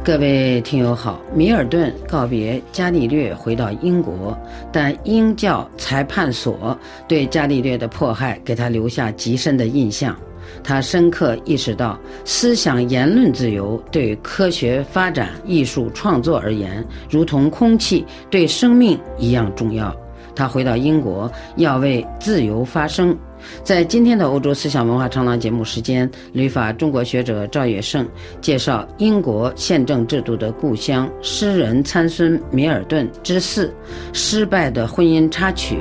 各位听友好，米尔顿告别伽利略回到英国，但英教裁判所对伽利略的迫害给他留下极深的印象。他深刻意识到，思想言论自由对科学发展、艺术创作而言，如同空气对生命一样重要。他回到英国，要为自由发声。在今天的欧洲思想文化长廊节目时间，旅法中国学者赵野胜介绍英国宪政制度的故乡诗人参孙米尔顿之4：失败的婚姻插曲。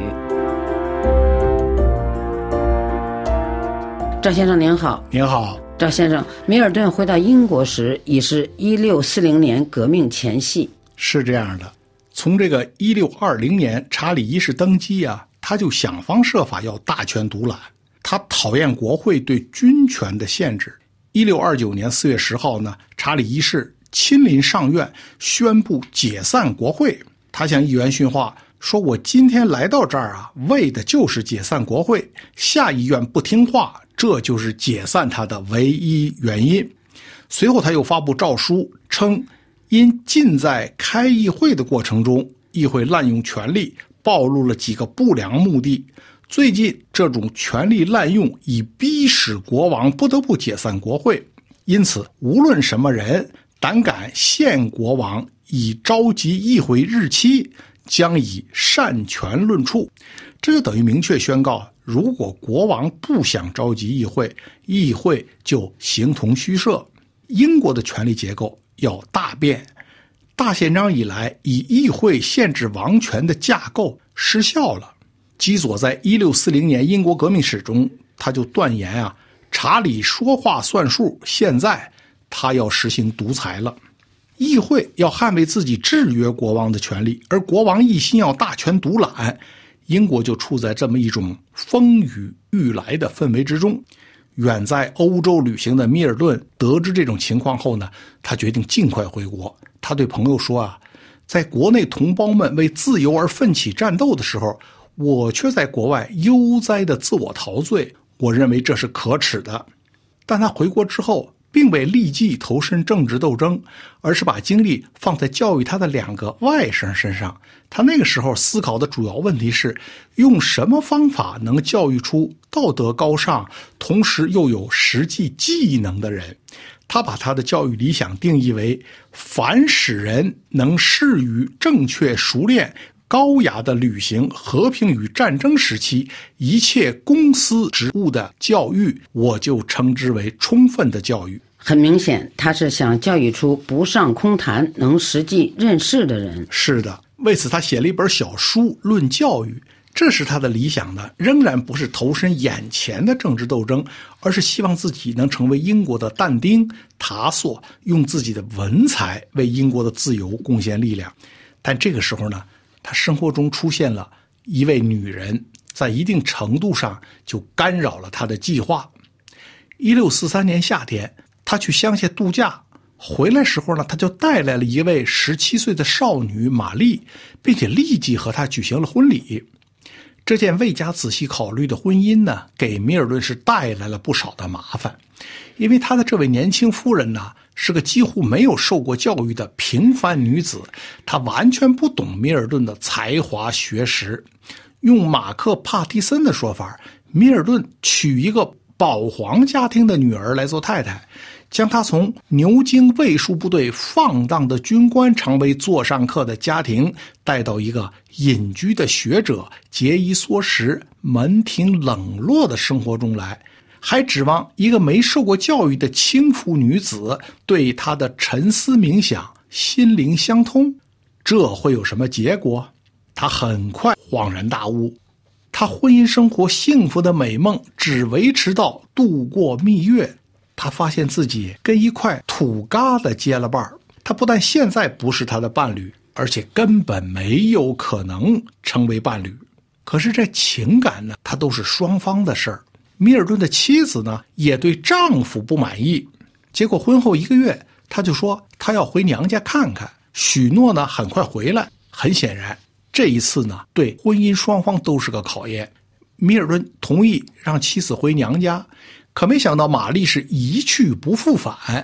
赵先生您好。 您好。 赵先生，米尔顿回到英国时已是1640年革命前夕。 是这样的，从这个1620年查理一世登基啊，他就想方设法要大权独揽。他讨厌国会对军权的限制。1629年4月10号呢，查理一世亲临上院宣布解散国会。他向议员训话说，我今天来到这儿啊，为的就是解散国会，下议院不听话，这就是解散他的唯一原因。随后他又发布诏书称，因尽在开议会的过程中，议会滥用权力，暴露了几个不良目的。最近这种权力滥用已逼使国王不得不解散国会，因此无论什么人胆敢陷国王以召集议会日期，将以擅权论处。这就等于明确宣告，如果国王不想召集议会，议会就形同虚设。英国的权力结构要大变。大宪章以来，以议会限制王权的架构失效了。基佐在1640年英国革命史中，他就断言啊，查理说话算数，现在他要实行独裁了。议会要捍卫自己制约国王的权利，而国王一心要大权独揽，英国就处在这么一种风雨欲来的氛围之中。远在欧洲旅行的米尔顿得知这种情况后呢，他决定尽快回国。他对朋友说啊，在国内同胞们为自由而奋起战斗的时候，我却在国外悠哉的自我陶醉，我认为这是可耻的。但他回国之后并未立即投身政治斗争，而是把精力放在教育他的2个外甥身上。他那个时候思考的主要问题是，用什么方法能教育出道德高尚，同时又有实际技能的人。他把他的教育理想定义为，凡使人能适于正确熟练高雅的履行和平与战争时期一切公司职务的教育，我就称之为充分的教育。 很明显，他是想教育出不上空谈、能实际任事的人。 是的，为此他写了一本小书论教育。这是他的理想呢，仍然不是投身眼前的政治斗争，而是希望自己能成为英国的但丁、塔索，用自己的文采为英国的自由贡献力量。但这个时候呢，他生活中出现了一位女人，在一定程度上就干扰了他的计划。1643年夏天，他去乡下度假，回来时候呢，他就带来了一位17岁的少女玛丽，并且立即和她举行了婚礼。这件未加仔细考虑的婚姻呢，给米尔顿是带来了不少的麻烦。因为他的这位年轻夫人呢，是个几乎没有受过教育的平凡女子，她完全不懂米尔顿的才华学识。用马克·帕蒂森的说法，米尔顿娶一个保皇家庭的女儿来做太太，将她从牛津卫戍部队放荡的军官常为座上客的家庭带到一个隐居的学者节衣缩食、门庭冷落的生活中来，还指望一个没受过教育的轻浮女子对他的沉思冥想心灵相通，这会有什么结果？他很快恍然大悟，他婚姻生活幸福的美梦只维持到度过蜜月。他发现自己跟一块土疙瘩结了伴儿，他不但现在不是他的伴侣，而且根本没有可能成为伴侣。可是这情感呢，它都是双方的事儿。米尔顿的妻子呢，也对丈夫不满意。结果婚后1个月，他就说他要回娘家看看，许诺呢很快回来。很显然，这一次呢，对婚姻双方都是个考验。米尔顿同意让妻子回娘家，可没想到玛丽是一去不复返。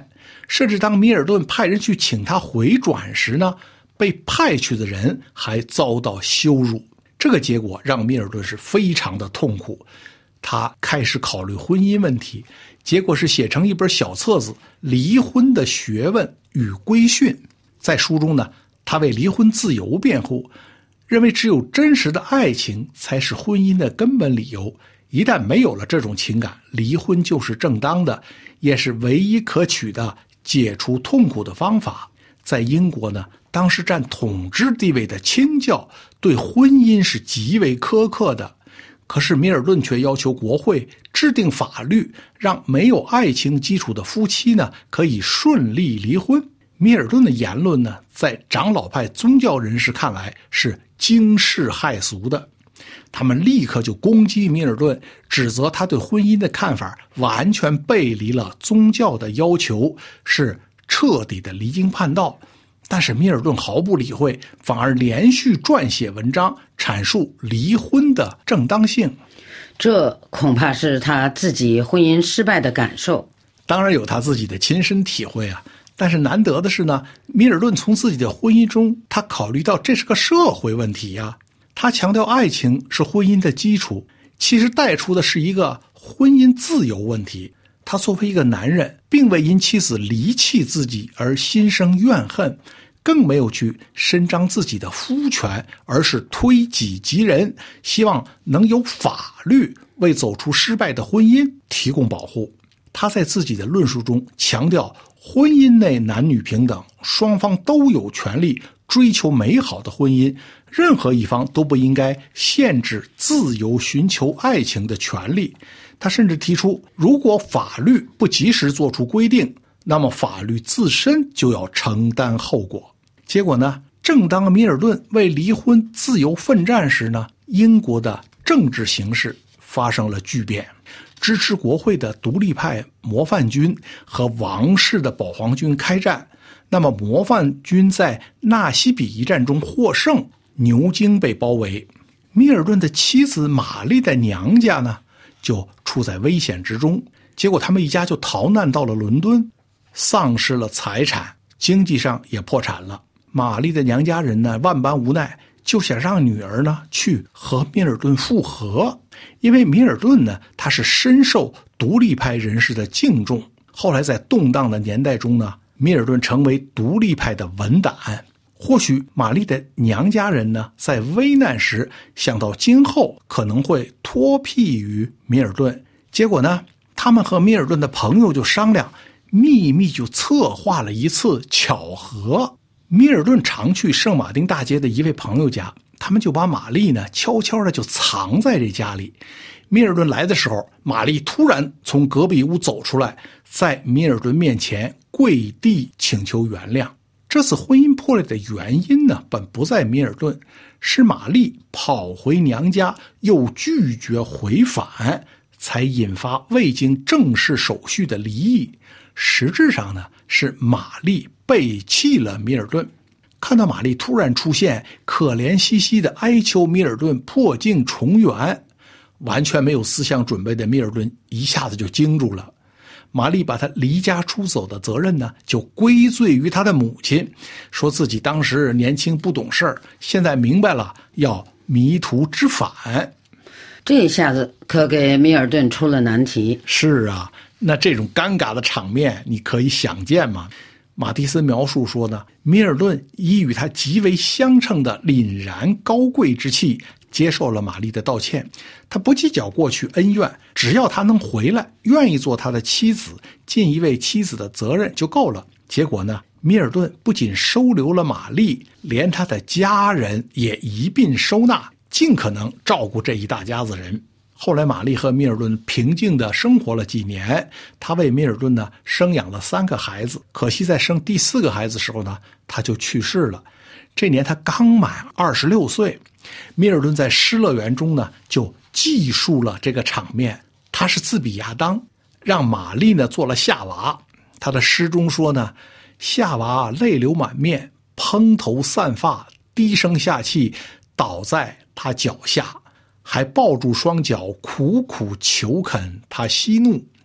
甚至当米尔顿派人去请他回转时呢，被派去的人还遭到羞辱。这个结果让米尔顿是非常的痛苦，他开始考虑婚姻问题，结果是写成一本小册子《离婚的学问与规训》。在书中呢，他为离婚自由辩护，认为只有真实的爱情才是婚姻的根本理由，一旦没有了这种情感，离婚就是正当的，也是唯一可取的解除痛苦的方法。在英国呢，当时占统治地位的清教对婚姻是极为苛刻的，可是米尔顿却要求国会制定法律，让没有爱情基础的夫妻呢可以顺利离婚。米尔顿的言论呢，在长老派宗教人士看来是惊世骇俗的，他们立刻就攻击米尔顿，指责他对婚姻的看法完全背离了宗教的要求，是彻底的离经叛道。但是米尔顿毫不理会，反而连续撰写文章阐述离婚的正当性。 这恐怕是他自己婚姻失败的感受。 当然有他自己的亲身体会啊，但是难得的是呢，米尔顿从自己的婚姻中，他考虑到这是个社会问题呀。他强调爱情是婚姻的基础，其实带出的是一个婚姻自由问题。他作为一个男人，并未因妻子离弃自己而心生怨恨，更没有去伸张自己的夫权，而是推己及人，希望能有法律为走出失败的婚姻提供保护。他在自己的论述中强调，婚姻内男女平等，双方都有权利追求美好的婚姻，任何一方都不应该限制自由寻求爱情的权利。他甚至提出，如果法律不及时做出规定，那么法律自身就要承担后果。结果呢，正当米尔顿为离婚自由奋战时呢，英国的政治形势发生了巨变。支持国会的独立派模范军和王室的保皇军开战，那么模范军在纳西比一战中获胜，牛津被包围。米尔顿的妻子玛丽的娘家呢，就处在危险之中，结果他们一家就逃难到了伦敦，丧失了财产，经济上也破产了。玛丽的娘家人呢，万般无奈，就想让女儿呢去和米尔顿复合。因为米尔顿呢，他是深受独立派人士的敬重，后来在动荡的年代中呢，米尔顿成为独立派的文胆。或许玛丽的娘家人呢，在危难时想到今后可能会托庇于米尔顿，结果呢，他们和米尔顿的朋友就商量，秘密就策划了一次巧合。米尔顿常去圣马丁大街的一位朋友家，他们就把玛丽呢悄悄的就藏在这家里。米尔顿来的时候，玛丽突然从隔壁屋走出来，在米尔顿面前跪地请求原谅。这次婚姻破裂的原因呢，本不在米尔顿，是玛丽跑回娘家又拒绝回返，才引发未经正式手续的离异。实质上呢，是玛丽背弃了米尔顿。看到玛丽突然出现，可怜兮兮的哀求米尔顿破镜重圆，完全没有思想准备的米尔顿一下子就惊住了。玛丽把他离家出走的责任呢，就归罪于他的母亲，说自己当时年轻不懂事儿，现在明白了要迷途知返。 这一下子可给米尔顿出了难题。 是啊，那这种尴尬的场面你可以想见吗？马蒂斯描述说呢，米尔顿以与他极为相称的凛然高贵之气接受了玛丽的道歉，他不计较过去恩怨，只要他能回来，愿意做他的妻子，尽一位妻子的责任就够了。结果呢，米尔顿不仅收留了玛丽，连他的家人也一并收纳，尽可能照顾这一大家子人。后来玛丽和米尔顿平静地生活了几年，他为米尔顿呢生养了3个孩子，可惜在生第4个孩子时候呢，他就去世了。这年他刚满26岁。米尔顿在失乐园中呢，就记述了这个场面。他是自比亚当，让玛丽呢做了夏娃。他的诗中说呢，夏娃泪流满面，蓬头散发，低声下气倒在他脚下，还抱住双脚苦苦求恳他息怒。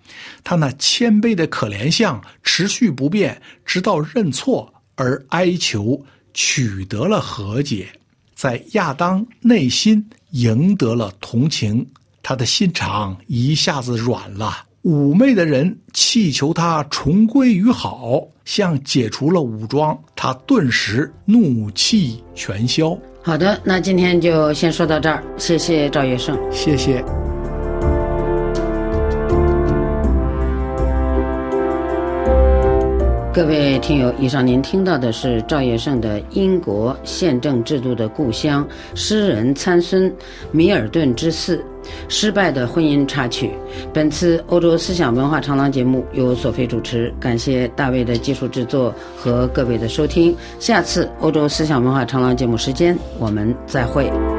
他那谦卑的可怜相持续不变，直到认错而哀求，取得了和解，在亚当内心赢得了同情，他的心肠一下子软了。妩媚的人祈求他重归于好，像解除了武装，他顿时怒气全消。 好的，那今天就先说到这儿，谢谢赵月胜。 谢谢。 各位听友，以上您听到的是赵月胜的英国宪政制度的故乡诗人参孙米尔顿之四失败的婚姻插曲。本次欧洲思想文化长廊节目由索菲主持，感谢大卫的技术制作和各位的收听。下次欧洲思想文化长廊节目时间我们再会。